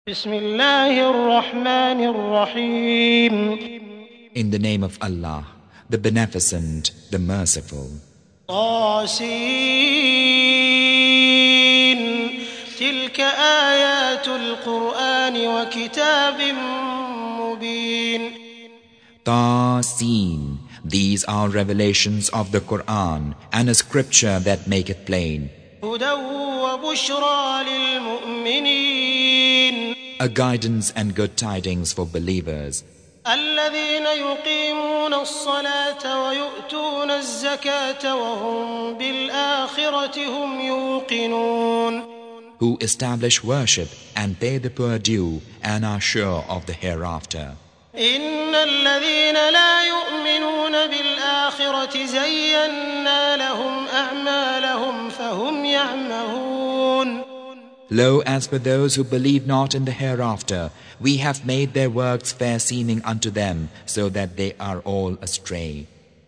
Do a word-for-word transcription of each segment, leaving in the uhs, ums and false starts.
Bismillahir Rahmanir Rahim. In the name of Allah, the Beneficent, the Merciful. طاسين تلك آيات القرآن وكتاب مبين. Tasin, these are revelations of the Quran and a scripture that make it plain. هدى وبشرى للمؤمنين. A guidance and good tidings for believers. الذين يقيمون الصلاة ويؤتون الزكاة وهم بالآخرة هم يوقنون. Who establish worship and pay the poor due and are sure of the hereafter. إن الذين لا يؤمنون بالآخرة زينا لهم أعمالهم فهم يعمهون. Lo, as for those who believe not in the hereafter, we have made their works fair seeming unto them, so that they are all astray.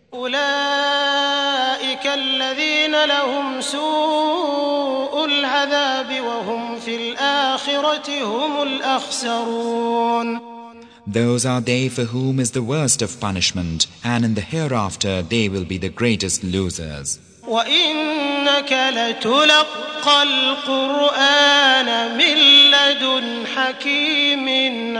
أولئك الذين لهم سوء العذاب وهم في الآخرة هم الأخسرون. Those are they for whom is the worst of punishment, and in the hereafter they will be the greatest losers. وإنك لتلقى القرآن من لدن حكيم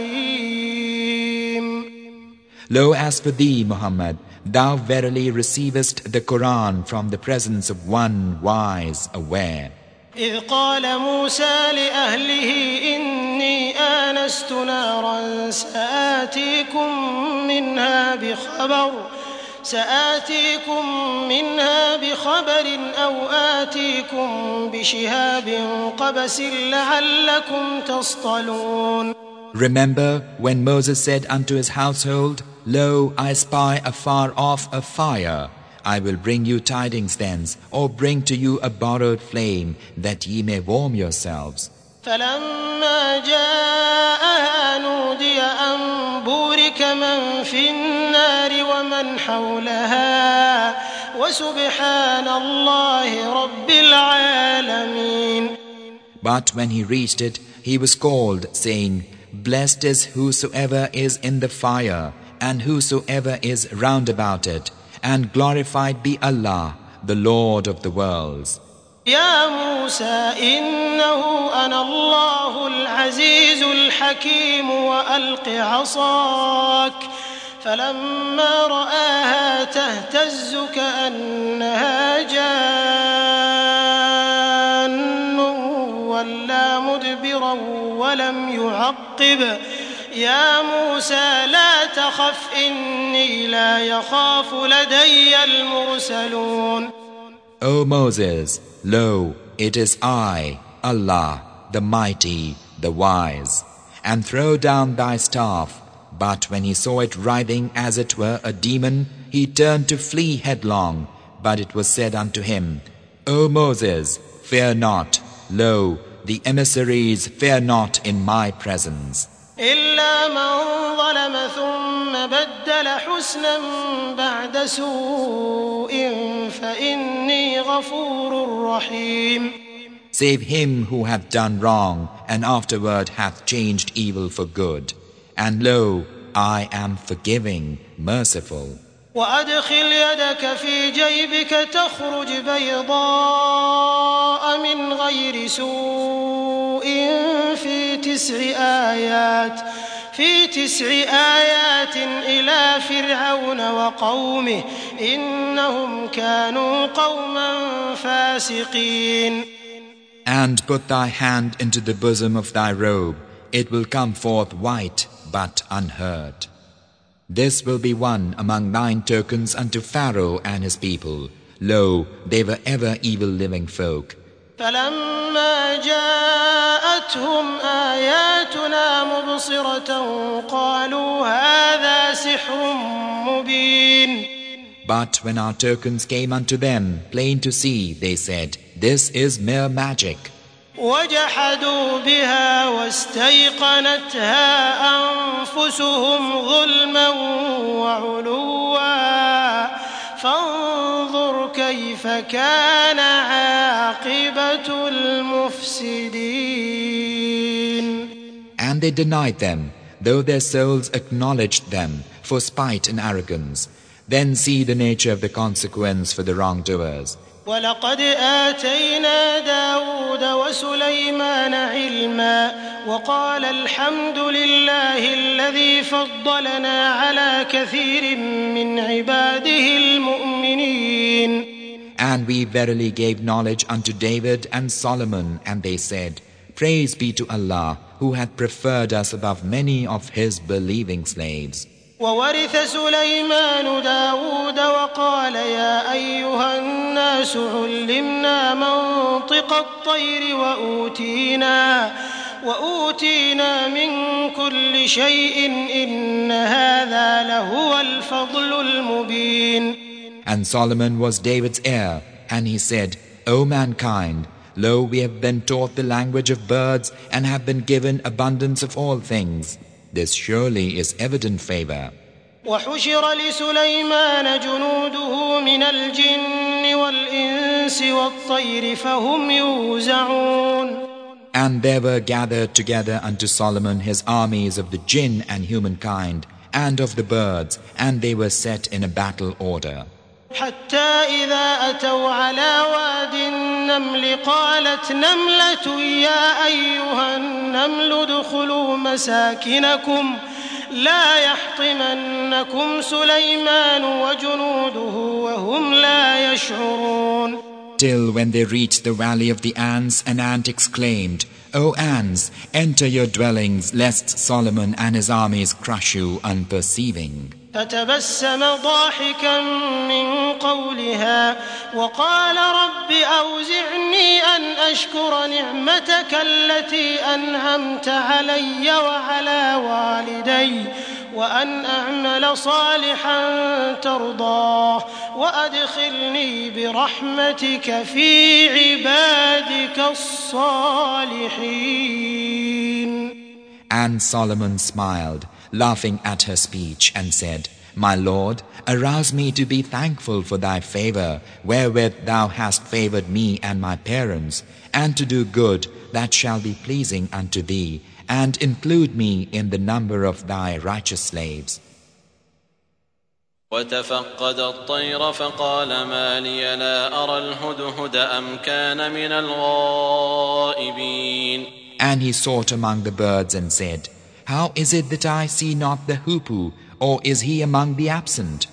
عليم. Lo, as for thee, Muhammad, thou verily receivest the Quran from the presence of one wise, aware. إذ قال موسى لأهله إني آنست نارا سآتيكم منها بخبر سآتيكم منها بخبر أو آتيكم بشهاب قبس لعلكم تصطلون. Remember when Moses said unto his household, Lo, I spy afar off a fire. I will bring you tidings thence, or bring to you a borrowed flame, that ye may warm yourselves. فلما جاءها نودي أن بورك من في النار ومن حولها وسبحان الله رب العالمين. But when he reached it, he was called, saying, Blessed is whosoever is in the fire, and whosoever is round about it, and glorified be Allah, the Lord of the worlds. يا موسى إنه أنا الله العزيز الحكيم وألق عصاك فلما رآها تهتز كأنها جان ولا مدبرا ولم يعقب يا موسى لا تخف إني لا يخاف لدي المرسلون. O Moses, lo, it is I, Allah, the Mighty, the Wise. And throw down thy staff. But when he saw it writhing as it were a demon, he turned to flee headlong. But it was said unto him, O Moses, fear not. Lo, the emissaries fear not in my presence. إلا من ظلم ثم بدل حسنا بعد سوء فإني غفور رحيم. Save him who hath done wrong and afterward hath changed evil for good. And lo, I am forgiving, merciful. وأدخل يدك في جيبك تخرج بيضاء من غير سوء في تسع آيات في تسع آيات إلى فرعون وقومه إنهم كانوا قوما فاسقين. And put thy hand into the bosom of thy robe. It will come forth white but unhurt. This will be one among thine tokens unto Pharaoh and his people. Lo, they were ever evil living folk. فلما جاءتهم آياتنا مبصرة قالوا هذا سحر مبين. But when our tokens came unto them, plain to see, they said, This is mere magic. وجحدوا بها واستيقنتها أنفسهم ظلما وعلوا فانظر كيف كان عاقبة المفسدين. and they denied them, though their souls acknowledged them for spite and arrogance. Then see the nature of the consequence for the wrongdoers. وَلَقَدْ آتَيْنَا دَاوُودَ وَسُلَيْمَانَ عِلْمًا وَقَالَ الْحَمْدُ لِلَّهِ الَّذِي فَضَّلَنَا عَلَى كَثِيرٍ مِّنْ عِبَادِهِ الْمُؤْمِنِينَ. And we verily gave knowledge unto David and Solomon, and they said, Praise be to Allah, who hath preferred us above many of His believing slaves. وورث سليمان داود وقال يا أيها الناس علمنا منطق الطير وأوتينا, وأوتينا من كل شيء إن هذا لهو الفضل المبين. And Solomon was David's heir, and he said, O mankind, lo, we have been taught the language of birds and have been given abundance of all things. This surely is evident favor. وحشر لسليمان جنوده من الجن والإنس والطير فهم يوزعون. And there were gathered together unto Solomon his armies of the jinn and humankind, and of the birds, and they were set in a battle order. حتى إذا أتوا على واد النمل قالت نملة يا أيها النمل ادخلوا مساكنكم لا يحطمنكم سليمان وجنوده وهم لا يشعرون. Till when they reached the valley of the ants, an ant exclaimed, O ants, enter your dwellings, lest Solomon and his armies crush you unperceiving. فتبسم ضاحكا من قولها وقال رب أوزعني أن أشكر نعمتك التي أنعمت علي وعلى والدي وأن أعمل صالحا ترضاه وأدخلني برحمتك في عبادك الصالحين. And Solomon smiled, laughing at her speech, and said, My Lord, arouse me to be thankful for thy favor, wherewith thou hast favored me and my parents, and to do good that shall be pleasing unto thee, and include me in the number of thy righteous slaves. وتفقد الطير فقال ما لي لا أرى الهدهد أم كان من الغائبين. And he sought among the birds and said, How is it that I see not the hoopoe, or is he among the absent?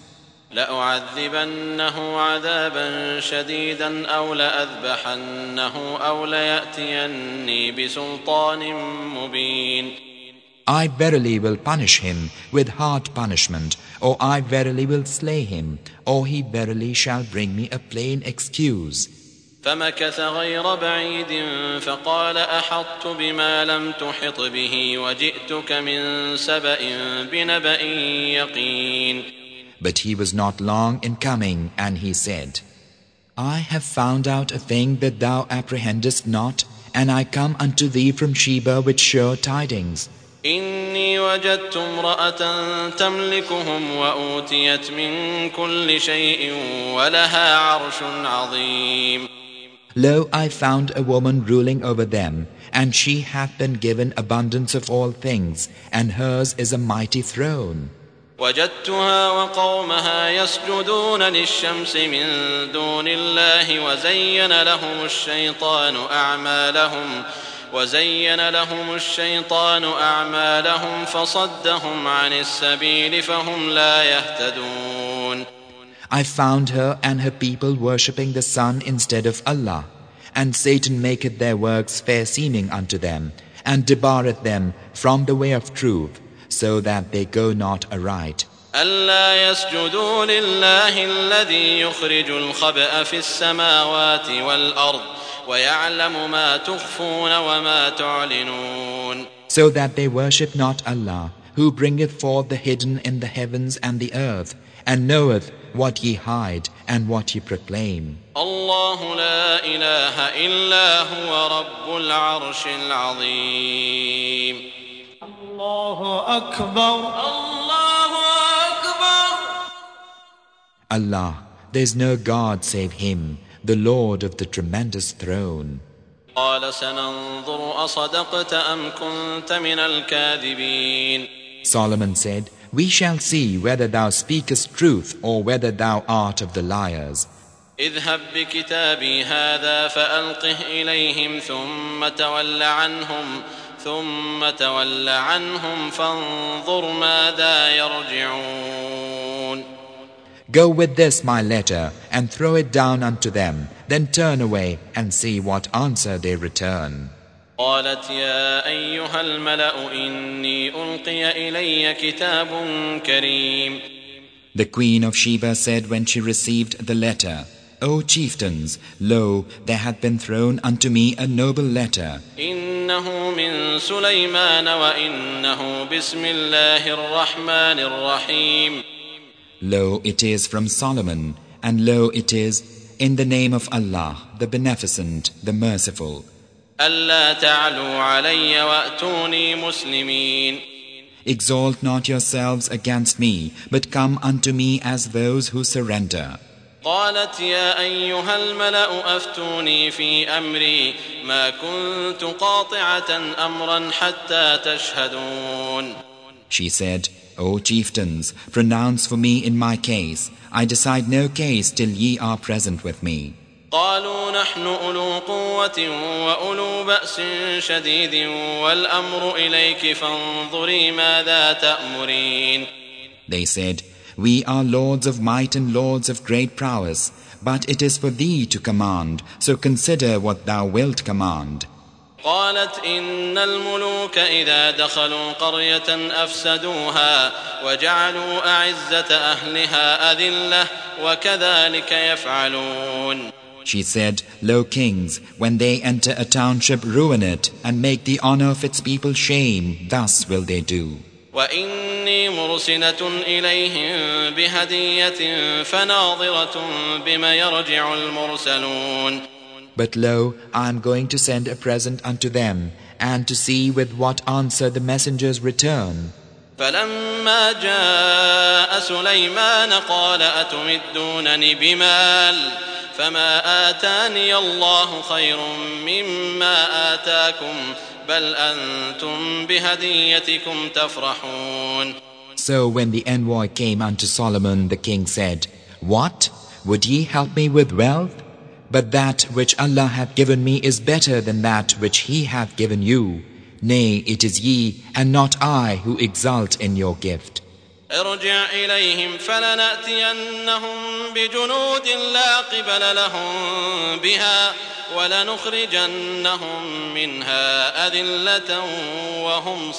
لأعذبنه عذابا شديدا أو لأذبحنه أو ليأتيني بسلطان مبين. I verily will punish him with hard punishment, or I verily will slay him, or he verily shall bring me a plain excuse. فمكث غير بعيد فقال أحطت بما لم تحط به وجئتك من سبأ بنبأ يقين. But he was not long in coming, and he said, I have found out a thing that thou apprehendest not, and I come unto thee from Sheba with sure tidings. إني وجدت امرأة تملكهم وأوتيت من كل شيء ولها عرش عظيم. Lo, I found a woman ruling over them, and she hath been given abundance of all things, and hers is a mighty throne. وجدتها وقومها يسجدون للشمس من دون الله وزين لهم الشيطان أعمالهم وزين لهم الشيطان أعمالهم فصدهم عن السبيل فهم لا يهتدون. I found her and her people worshipping the sun instead of Allah, and Satan maketh their works fair seeming unto them, and debarreth them from the way of truth, so that they go not aright. ألا يسجدوا لله الذي يخرج الخبأ في السماوات والأرض ويعلم ما تخفون وما تعلنون. So that they worship not Allah, who bringeth forth the hidden in the heavens and the earth, and knoweth what ye hide and what ye proclaim. الله لا إله إلا هو رب العرش العظيم. الله أكبر. الله أكبر. Allah, there is no God save Him, the Lord of the tremendous throne. قال سننظر أصدقت أم كنت من الكاذبين. Solomon said, We shall see whether thou speakest truth or whether thou art of the liars. اذهب بكتابي هذا فألقه إليهم ثم تول عنهم ثم تول عنهم فانظر ماذا يرجعون. Go with this my letter and throw it down unto them, then turn away and see what answer they return. قالت يا أيها الملأ إني ألقي إلي كتاب كريم. The queen of Sheba said when she received the letter, O chieftains, lo, there hath been thrown unto me a noble letter. إنه من سليمان وإنه بسم الله الرحمن الرحيم. Lo, it is from Solomon, and lo, it is in the name of Allah, the Beneficent, the Merciful. ألا تعلوا علي وأتوني مسلمين. Exalt not yourselves against me, but come unto me as those who surrender. قالت يا أيها الملأ أفتوني في أمري ما كنت قاطعة أمرا حتى تشهدون. She said, O chieftains, pronounce for me in my case. I decide no case till ye are present with me. قالوا نحن أولو قوة وأولو بأس شديد والأمر إليك فانظري ماذا تأمرين. They said, We are lords of might and lords of great prowess, but it is for thee to command, so consider what thou wilt command. قالت إن الملوك إذا دخلوا قرية أفسدوها وجعلوا أعزة أهلها أذلة وكذلك يفعلون. She said, Lo kings, when they enter a township, ruin it, and make the honor of its people shame, thus will they do. وإني مرسلة إليهم بهدية فناظرة بما يرجع المرسلون. But lo, I am going to send a present unto them, and to see with what answer the messengers return. فلما جاء سليمان قال أتمدونني بمال فما آتاني الله خير مما آتاكم بل أنتم بهديتكم تفرحون. So when the envoy came unto Solomon, the king said, What? Would ye help me with wealth? But that which Allah hath given me is better than that which He hath given you. Nay, it is ye, and not I, who exult in your gift. ارجع إليهم فلنأتينهم بجنود لا قبل لهم بها ولنخرجنهم منها أذلة وهم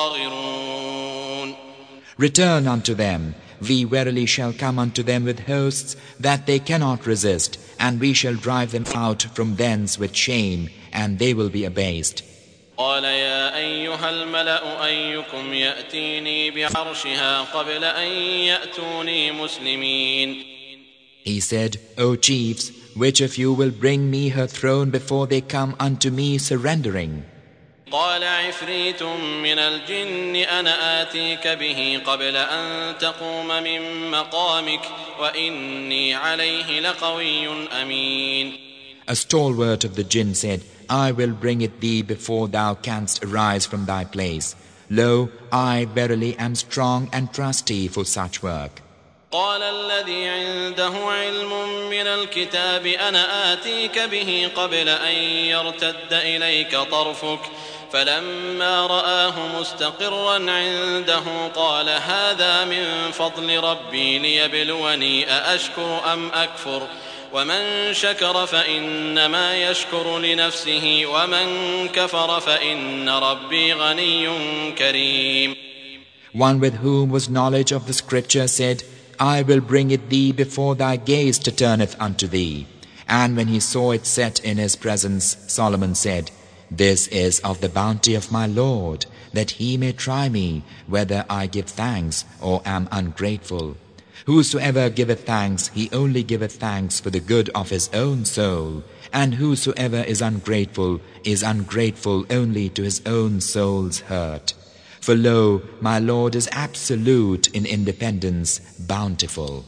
صاغرون. Return unto them. We verily shall come unto them with hosts that they cannot resist, and we shall drive them out from thence with shame, and they will be abased. قال يا أيها الملأ أيكم يأتيني بعرشها قبل أن يأتوني مسلمين. He said, O chiefs, which of you will bring me her throne before they come unto me surrendering? قال عفريت من الجن أنا آتيك به قبل أن تقوم من مقامك وإني عليه لقوي أمين. A stalwart of the jinn said, I will bring it thee before thou canst arise from thy place. Lo, I verily am strong and trusty for such work. قال الذي عنده علم من الكتاب أنا آتيك به قبل أن يرتد إليك طرفك فلما رآه مستقرا عنده قال هذا من فضل ربي ليبلوني أأشكر أم أكفر ومن شكر فإنما يشكر لنفسه ومن كفر فإن ربي غني كريم. One with whom was knowledge of the scripture said, I will bring it thee before thy gaze to turneth unto thee. And when he saw it set in his presence, Solomon said, This is of the bounty of my Lord, that he may try me, whether I give thanks or am ungrateful. Whosoever giveth thanks, he only giveth thanks for the good of his own soul, and whosoever is ungrateful is ungrateful only to his own soul's hurt. For lo, my Lord is absolute in independence, bountiful.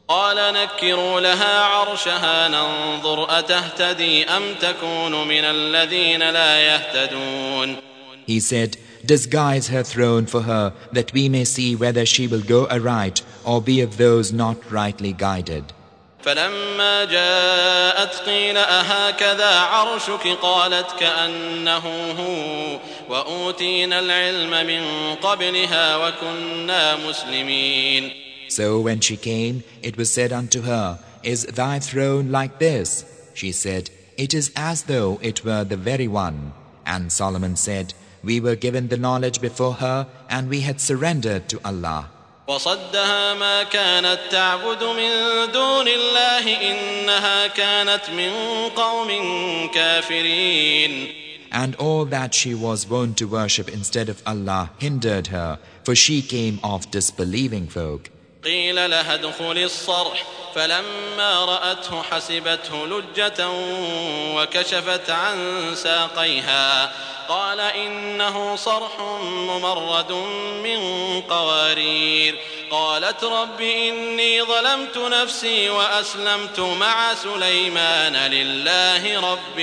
قال نكروا لها عرشها ننظر أتهتدي أم تكون من الذين لا يهتدون. He said, disguise her throne for her, that we may see whether she will go aright or be of those not rightly guided. فلما جاءت قيل أهكذا عرشك قالت كأنه هو وأوتينا العلم من قبلها وكنا مسلمين. So when she came, it was said unto her, is thy throne like this? She said, it is as though it were the very one. And Solomon said, we were given the knowledge before her, and we had surrendered to Allah. وصدها ما كانت تعبد من دون الله إنها كانت من قوم كافرين. And all that she was wont to worship instead of Allah hindered her, for she came of disbelieving folk. قيل لها ادخلي الصرح فلما رأته حسبته لجة وكشفت عن ساقيها قال إنه صرح ممرد من قوارير قالت رب إني ظلمت نفسي وأسلمت مع سليمان لله رب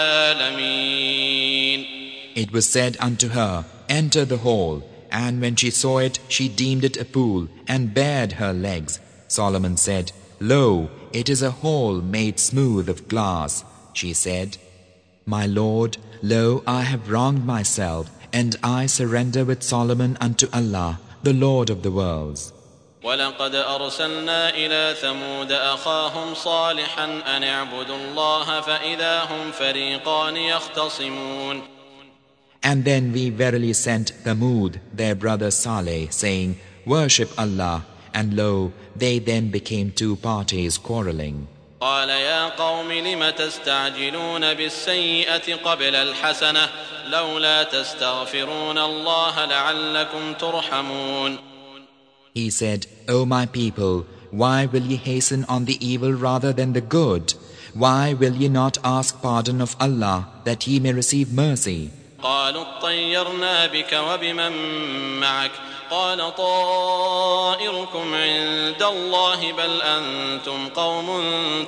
العالمين. It was said unto her, enter the hall. And when she saw it, she deemed it a pool, and bared her legs. Solomon said, lo, it is a hall made smooth of glass. She said, my Lord, lo, I have wronged myself, and I surrender with Solomon unto Allah, the Lord of the worlds. ولقد أرسلنا إلى ثمود أخاهم صالحا أن اعبدوا الله فإذا هم فريقان يختصمون. And then we verily sent Thamud, their brother Saleh, saying, worship Allah, and lo, they then became two parties quarreling. قال يا قوم لم تستعجلون بالسيئة قبل الحسنة لولا تستغفرون الله لعلكم ترحمون. He said, O my people, why will ye hasten on the evil rather than the good? Why will ye not ask pardon of Allah, that ye may receive mercy? قالوا اطيرنا بك وبمن معك قال طائركم عند الله بل أنتم قوم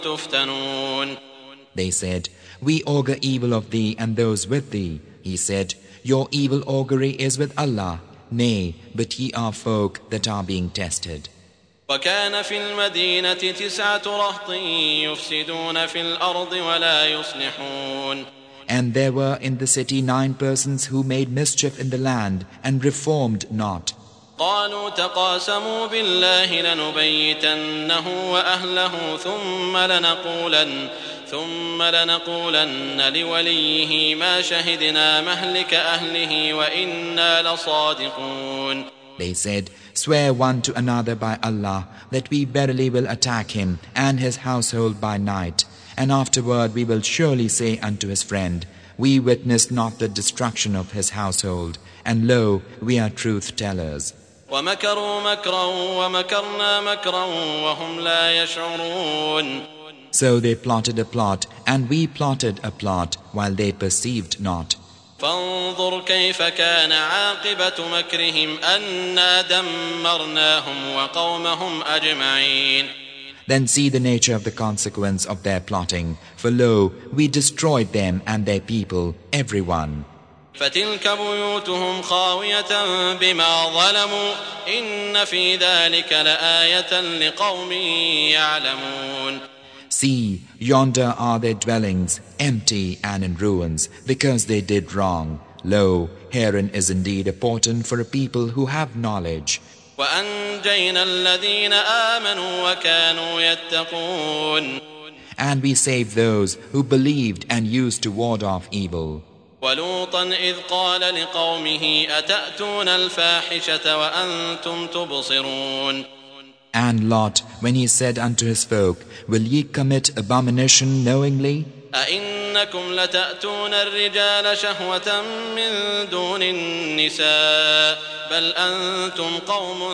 تفتنون. They said, we augur evil of thee and those with thee. He said, your evil augury is with Allah. Nay, but ye are folk that are being tested. وكان في المدينة تسعة رهط يفسدون في الأرض ولا يصلحون. And there were in the city nine persons who made mischief in the land and reformed not. قالوا تقاسموا بالله لنبيتنه وأهله ثم لنقولن ثم لنقولن لوليه ما شهدنا مهلك أهله وإنا لصادقون. They said, swear one to another by Allah that we verily will attack him and his household by night. And afterward we will surely say unto his friend, we witnessed not the destruction of his household, and lo, we are truth-tellers. ومكروا مكرا ومكرنا مكرا وهم لا يشعرون. So they plotted a plot, and we plotted a plot, while they perceived not. فانظر كيف كان عاقبة مكرهم أنا دمرناهم وقومهم أجمعين. Then see the nature of the consequence of their plotting. For lo, we destroyed them and their people, everyone. فتلك بيوتهم خاوية بما ظلموا إن في ذلك لآية لقوم يعلمون. See, yonder are their dwellings, empty and in ruins, because they did wrong. Lo, herein is indeed a portent for a people who have knowledge. وأنجينا الذين آمنوا وكانوا يتقون. And we saved those who believed and used to ward off evil. ولوطا إذ قال لقومه أتأتون الفاحشة وأنتم تبصرون. And Lot, when he said unto his folk, will ye commit abomination knowingly? أئنكم لتأتون الرجال شهوة من دون النساء بل أنتم قوم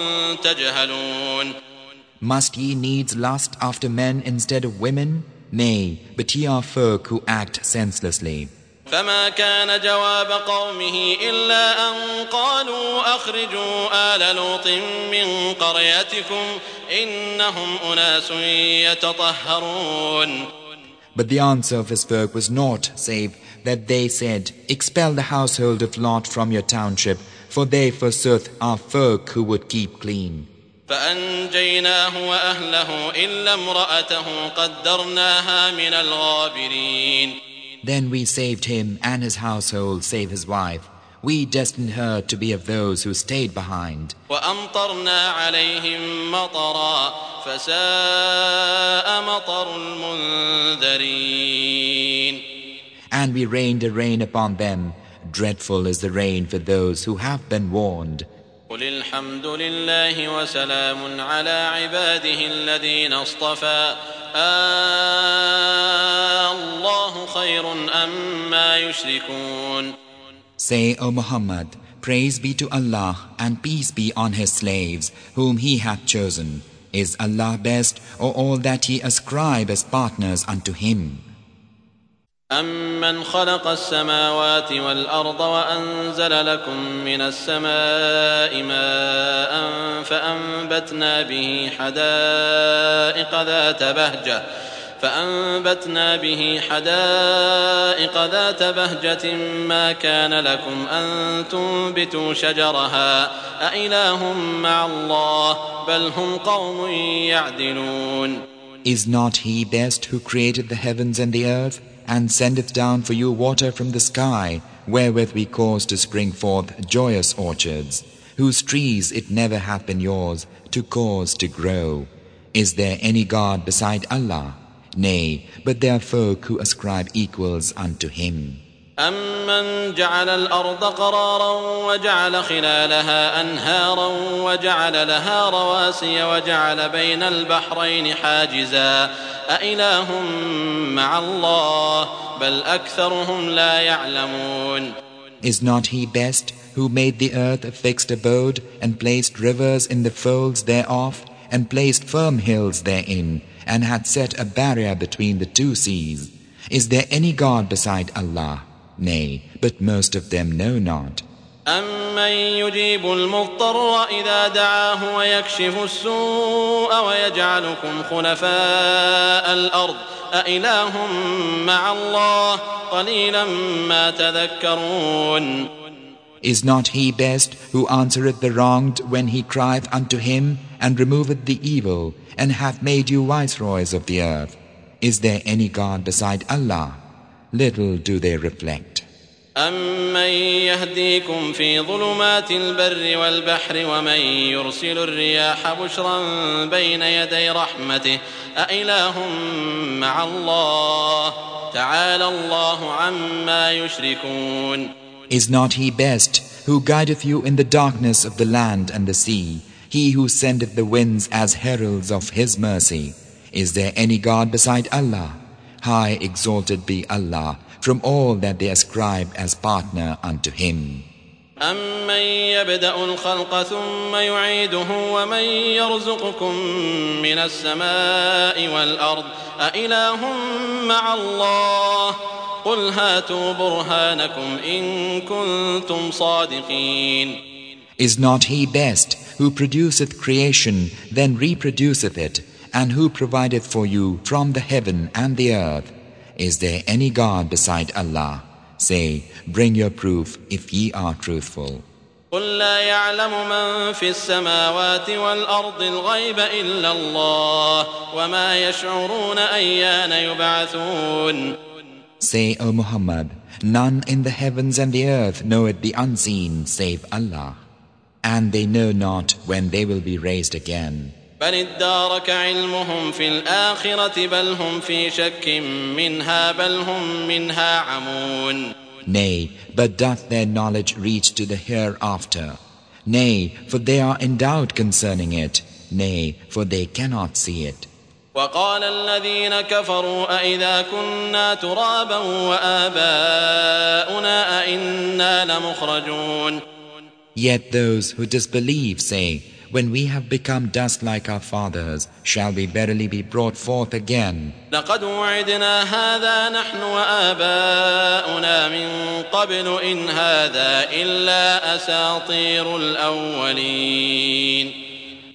تجهلون. Must ye needs lust after men instead of women? Nay, but ye are folk who act senselessly. فما كان جواب قومه إلا أن قالوا أخرجوا آل لوط من قريتكم إنهم أناس يتطهرون. But the answer of his folk was naught save that they said, Expel the household of Lot from your township, for they forsooth are folk who would keep clean. فأنجيناه وأهله إلا امرأته قدرناها من الغابرين. Then we saved him and his household save his wife. We destined her to be of those who stayed behind. وأمطرنا عليهم مطرا فساء مطر المنذرين. And we rained a rain upon them. Dreadful is the rain for those who have been warned. قل الحمد لله وسلام على عباده الذين اصطفى الله خير أما يشركون. Say, O Muhammad, praise be to Allah and peace be on his slaves whom he hath chosen. Is Allah best, or all that ye ascribe as partners unto him? أَمَّنْ خَلَقَ السَّمَاوَاتِ وَالْأَرْضَ وَأَنزَلَ لَكُم مِّنَ السَّمَاءِ مَاءً فَأَنبَتْنَا بِهِ حَدَائِقَ ذَاتَ بَهْجَةٍ فأنبتنا به حدائق ذات بهجة ما كان لكم أن تنبتوا شجرها أإله مع الله بل هم قوم يعدلون. Is not he best who created the heavens and the earth and sendeth down for you water from the sky wherewith we cause to spring forth joyous orchards, whose trees it never hath been yours to cause to grow? Is there any God beside Allah? Nay, but there are folk who ascribe equals unto him. أَمَّنْ جَعَلَ الْأَرْضَ قَرَارًا وَجَعَلَ خِلَالَهَا أَنْهَارًا وَجَعَلَ لَهَا رَوَاسِيَ وَجَعَلَ بَيْنَ الْبَحْرَيْنِ حَاجِزًا أَإِلَٰهٌ مَّعَ اللَّهِ بَلْ أَكْثَرُهُمْ لَا يَعْلَمُونَ. Is not he best who made the earth a fixed abode and placed rivers in the folds thereof and placed firm hills therein and hath set a barrier between the two seas? Is there any God beside Allah? Nay, but most of them know not. أَمَّن يُجِيبُ الْمُضْطَرَّ إِذَا دَعَاهُ وَيَكْشِفُ السُّوءَ وَيَجْعَلُكُمْ خُلَفَاءَ الْأَرْضِ أَإِلَٰهٌ مَّعَ اللَّهِ قَلِيلًا مَّا تَذَكَّرُونَ. Is not he best who answereth the wronged when he crieth unto him and removeth the evil and hath made you viceroys of the earth? Is there any God beside Allah? Little do they reflect. أَمَّن يَهْدِيكُمْ فِي ظُلُمَاتِ الْبَرِّ وَالْبَحْرِ وَمَن يُرْسِلُ الرِّيَاحَ بُشْرًا بَيْنَ يَدَيْ رَحْمَتِهِ أَإِلَٰهٌ مَّعَ اللَّهِ تَعَالَى اللَّهُ عَمَّا يُشْرِكُونَ. Is not he best who guideth you in the darkness of the land and the sea, he who sendeth the winds as heralds of his mercy? Is there any God beside Allah? High exalted be Allah from all that they ascribe as partner unto him. أَمَّن يَبْدَأُ الْخَلْقَ ثُمَّ يُعِيدُهُ وَمَن يَرْزُقُكُم مِّنَ السَّمَاءِ وَالْأَرْضِ أَإِلَٰهٌ مَّعَ اللَّهِ قُلْ هَاتُوا بُرْهَانَكُمْ إِن كُنتُمْ صَادِقِينَ. Is not he best who produceth creation, then reproduceth it, and who provideth for you from the heaven and the earth? Is there any God beside Allah? Say, bring your proof if ye are truthful. قُل لَّا يَعْلَمُ مَن فِي السَّمَاوَاتِ وَالْأَرْضِ الْغَيْبَ إِلَّا اللَّهُ وَمَا يَشْعُرُونَ أَيَّانَ يُبْعَثُونَ. Say, O Muhammad, none in the heavens and the earth knoweth the unseen save Allah, and they know not when they will be raised again. بل ادارك علمهم في الآخرة بل هم في شك منها بل هم منها عمون. Nay, but doth their knowledge reach to the hereafter? Nay, for they are in doubt concerning it. Nay, for they cannot see it. وقال الذين كفروا أئذا كنا ترابا وآباؤنا أئنا لمخرجون. Yet those who disbelieve say, when we have become dust like our fathers, shall we verily be brought forth again? لقد وعدنا هذا نحن وآباؤنا من قبل إن هذا إلا أساطير الأولين.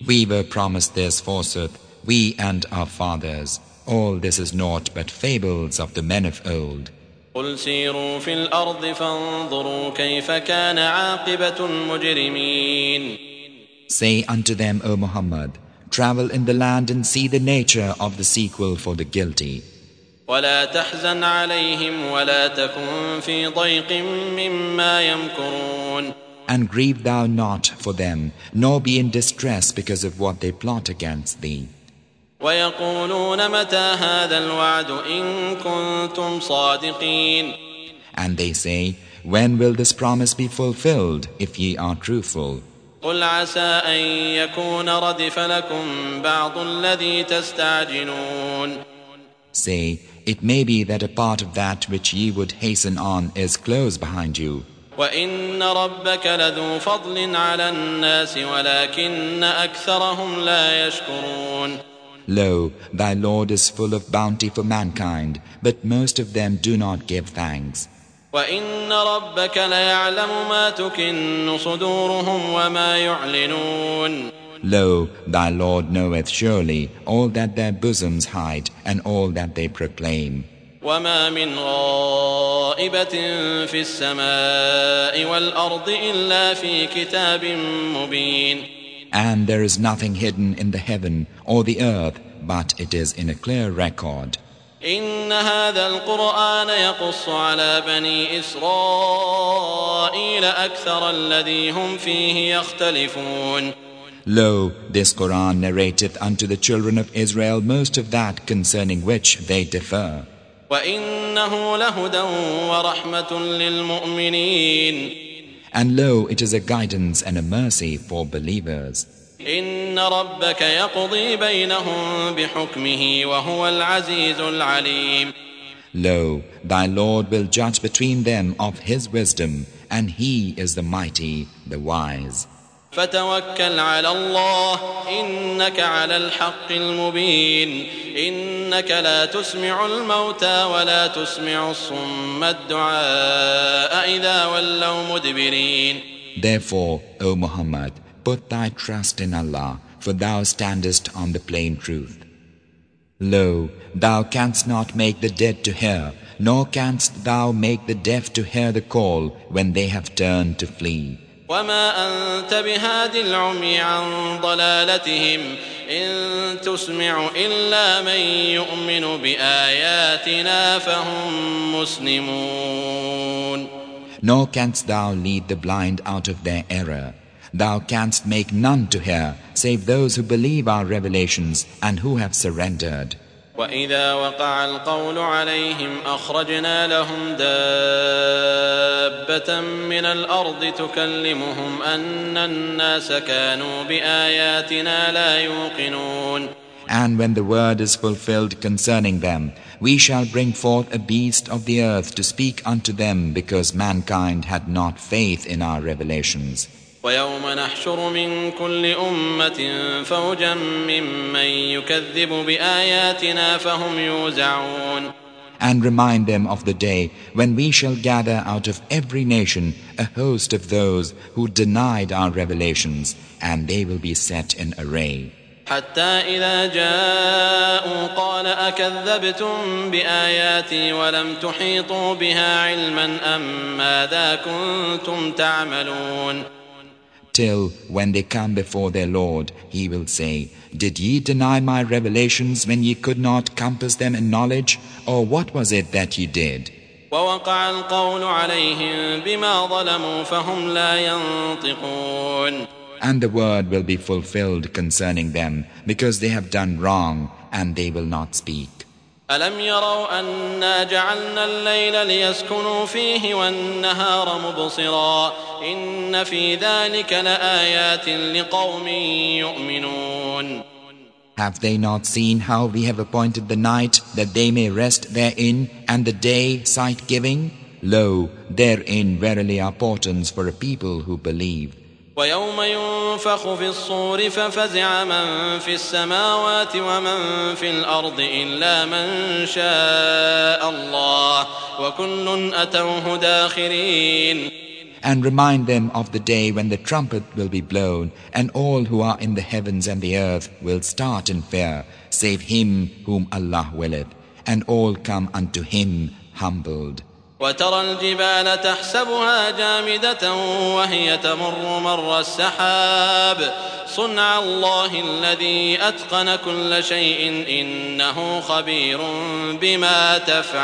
We were promised this forsooth, we and our fathers. All this is naught but fables of the men of old. قل سيروا في الأرض فانظروا كيف كان عاقبة المجرمين. Say unto them, O Muhammad, travel in the land and see the nature of the sequel for the guilty. ولا تحزن عليهم ولا تكن في ضيق مما يمكرون. And grieve thou not for them, nor be in distress because of what they plot against thee. ويقولون متى هذا الوعد إن كنتم صادقين. And they say, when will this promise be fulfilled, if ye are truthful? قل عسى أن يكون ردف لكم بعض الذي تستعجلون. Say, it may be that a part of that which ye would hasten on is close behind you. وإن ربك لذو فضل على الناس ولكن أكثرهم لا يشكرون. Lo, thy Lord is full of bounty for mankind, but most of them do not give thanks. وإن ربك ليعلم ما تكن صدورهم وما يعلنون. Lo, thy Lord knoweth surely all that their bosoms hide and all that they proclaim. وما من غائبة في السماء والأرض إلا في كتاب مبين. And there is nothing hidden in the heaven or the earth, but it is in a clear record. إن هذا القرآن يقص على بني إسرائيل أكثر الذي هم فيه يختلفون. Lo, this Quran narrateth unto the children of Israel most of that concerning which they differ. وإنه لهدى ورحمة للمؤمنين. And lo, it is a guidance and a mercy for believers. إن ربك يقضي بينهم بحكمه وهو العزيز العليم. Lo, thy Lord will judge between them of his wisdom, and he is the mighty, the wise. فتوكل على الله إنك على الحق المبين. إنك لا تسمع الموتى ولا تسمع الصم الدعاء إذا ولوا مدبرين. Therefore, O Muhammad, put thy trust in Allah, for thou standest on the plain truth. Lo, thou canst not make the dead to hear, nor canst thou make the deaf to hear the call when they have turned to flee. وما أنت بهاد العمي عن ضلالتهم إن تسمع إلا من يؤمن بآياتنا فهم مسلمون. Nor canst thou lead the blind out of their error. Thou canst make none to hear, save those who believe our revelations and who have surrendered. وإذا وقع القول عليهم أخرجنا لهم دابة من الأرض تكلمهم أن الناس كانوا بآياتنا لا يوقنون. And when the word is fulfilled concerning them, we shall bring forth a beast of the earth to speak unto them because mankind had not faith in our revelations. ويوم نحشر من كل أمة فوجا ممن يكذب بآياتنا فهم يوزعون. And remind them of the day when we shall gather out of every nation a host of those who denied our revelations, and they will be set in array. حتى إذا جاءوا قال أكذبتم بآياتي ولم تحيطوا بها علما أم ماذا كنتم تعملون. Till when they come before their Lord, he will say, did ye deny my revelations when ye could not compass them in knowledge? Or what was it that ye did? ووقع القول عليهم بما ظلموا فهم لا ينطقون. And the word will be fulfilled concerning them, because they have done wrong, and they will not speak. ألم يروا أنا جعلنا الليل ليسكنوا فيه والنهار مبصرا إن في ذلك لآيات لقوم يؤمنون. Have they not seen how we have appointed the night that they may rest therein, and the day sight-giving? Lo, therein verily are portents for a people who believe. ويوم ينفخ في الصور ففزع من في السماوات ومن في الأرض إلا من شاء الله وكل أتوه داخرين. And remind them of the day when the trumpet will be blown, and all who are in the heavens and the earth will start in fear, save him whom Allah willeth, and all come unto him humbled. وترى الجبال تحسبها جامدة وهي تمر مر السحاب صنع الله الذي أتقن كل شيء إنه خبير بما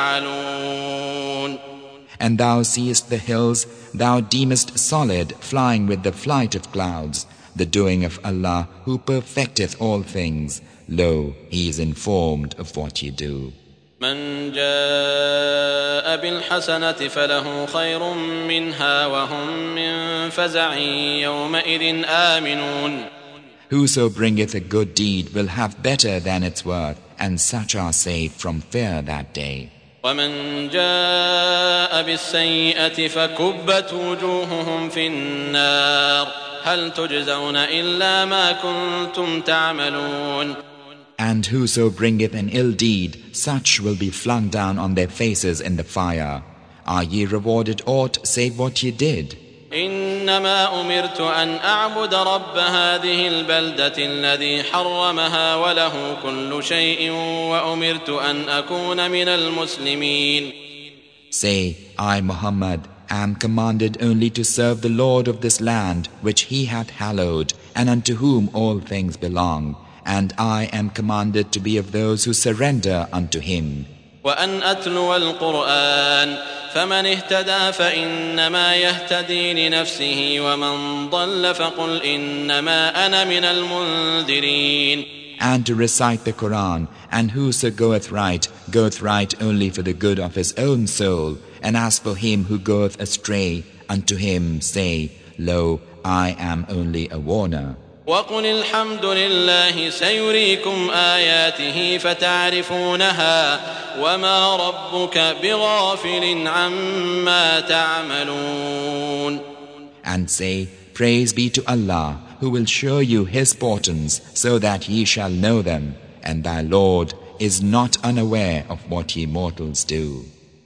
تفعلون. And thou seest the hills, thou deemest solid, flying with the flight of clouds, the doing of Allah, who perfecteth all things. Lo, He is informed of what ye do. من جاء بالحسنة فله خير منها وهم من فزع يومئذ آمنون. Whoso bringeth a good deed will have better than its worth, and such are saved from fear that day. ومن جاء بالسيئة فكبت وجوههم في النار هل تجزون إلا ما كنتم تعملون. And whoso bringeth an ill deed, such will be flung down on their faces in the fire. Are ye rewarded aught save what ye did? إنما أمرت أن أعبد رب هذه البلدة الذي حرمها وله كل شيء وأمرت أن أكون من المسلمين. Say, I, Muhammad, am commanded only to serve the Lord of this land which He hath hallowed, and unto whom all things belong. And I am commanded to be of those who surrender unto Him. وأن أتلو القرآن فمن اهتدى فإنما يهتدي لنفسه ومن ضل فقل إنما أنا من المنذرين. And to recite the Quran, and whoso goeth right, goeth right only for the good of his own soul. And as for him who goeth astray, unto him say, Lo, I am only a warner. وقل الحمد لله سيريكم آياته فتعرفونها وما ربك بغافل عما تعملون. And say, Praise be to Allah, who will show you His portents, so that ye shall know them, and thy Lord is not unaware of what ye mortals do.